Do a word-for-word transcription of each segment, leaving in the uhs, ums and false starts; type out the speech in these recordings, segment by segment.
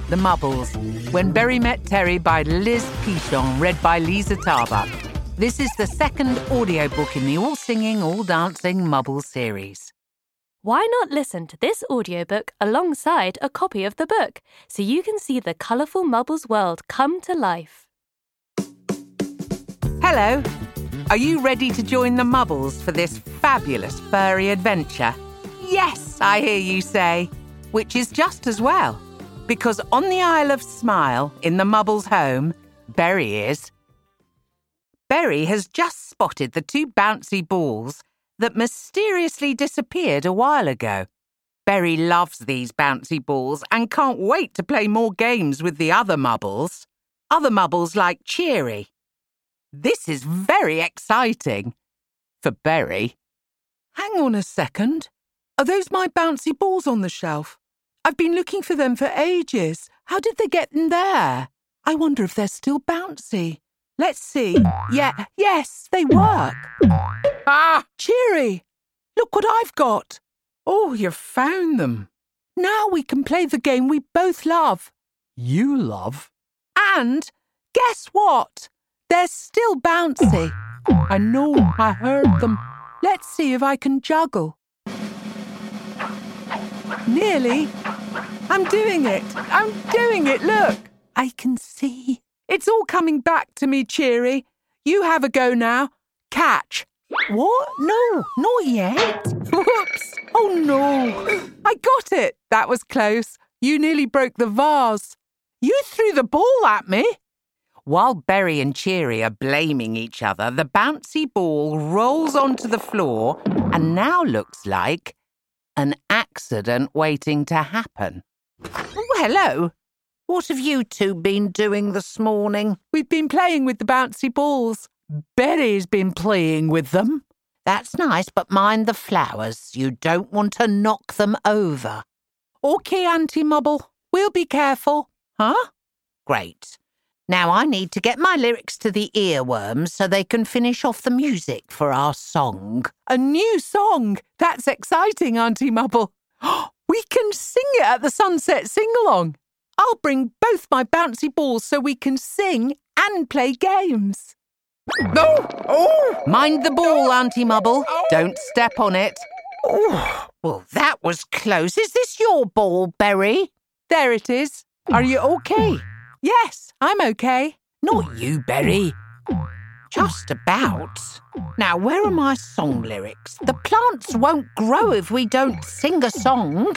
The Mubbles, When Berry Met Terry by Liz Pichon, read by Lisa Tarbuck. This is the second audiobook in the all-singing, all-dancing Mubbles series. Why not listen to this audiobook alongside a copy of the book so you can see the colourful Mubbles world come to life? Hello. Are you ready to join the Mubbles for this fabulous furry adventure? Yes, I hear you say, which is just as well, because on the Isle of Smile, in the Mubbles' home, Berry is. Berry has just spotted the two bouncy balls that mysteriously disappeared a while ago. Berry loves these bouncy balls and can't wait to play more games with the other Mubbles. Other Mubbles like Cheery. This is very exciting for Berry. Hang on a second. Are those my bouncy balls on the shelf? I've been looking for them for ages. How did they get in there? I wonder if they're still bouncy. Let's see. Yeah, yes, they work. Ah! Cheery, look what I've got. Oh, you found them. Now we can play the game we both love. You love? And guess what? They're still bouncy. I know, I heard them. Let's see if I can juggle. Nearly. I'm doing it. I'm doing it, look. I can see. It's all coming back to me, Cheery. You have a go now. Catch. What? No, not yet. Whoops. Oh, no. I got it. That was close. You nearly broke the vase. You threw the ball at me. While Berry and Cheery are blaming each other, the bouncy ball rolls onto the floor and now looks like an accident waiting to happen. Oh, hello. What have you two been doing this morning? We've been playing with the bouncy balls. Berry's been playing with them. That's nice, but mind the flowers. You don't want to knock them over. OK, Auntie Mubble. We'll be careful. Huh? Great. Now I need to get my lyrics to the earworms so they can finish off the music for our song. A new song? That's exciting, Auntie Mubble. We can sing it at the Sunset Sing-Along. I'll bring both my bouncy balls so we can sing and play games. No! Oh! Mind the ball, Auntie Mubble. Don't step on it. Oh, well, that was close. Is this your ball, Berry? There it is. Are you OK? Yes, I'm OK. Not you, Berry. Just about. Now, where are my song lyrics? The plants won't grow if we don't sing a song.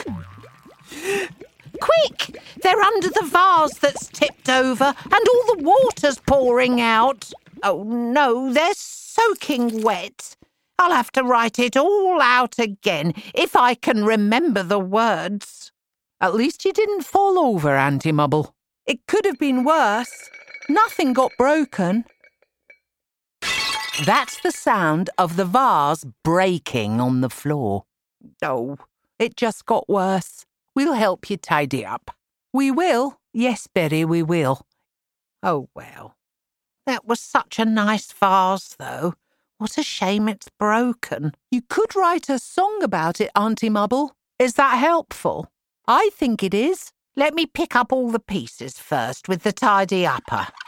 Quick! They're under the vase that's tipped over and all the water's pouring out. Oh, no, they're soaking wet. I'll have to write it all out again if I can remember the words. At least you didn't fall over, Auntie Mubble. It could have been worse. Nothing got broken. That's the sound of the vase breaking on the floor. Oh, it just got worse. We'll help you tidy up. We will? Yes, Berry, we will. Oh, well. That was such a nice vase, though. What a shame it's broken. You could write a song about it, Auntie Mubble. Is that helpful? I think it is. Let me pick up all the pieces first with the tidy-upper.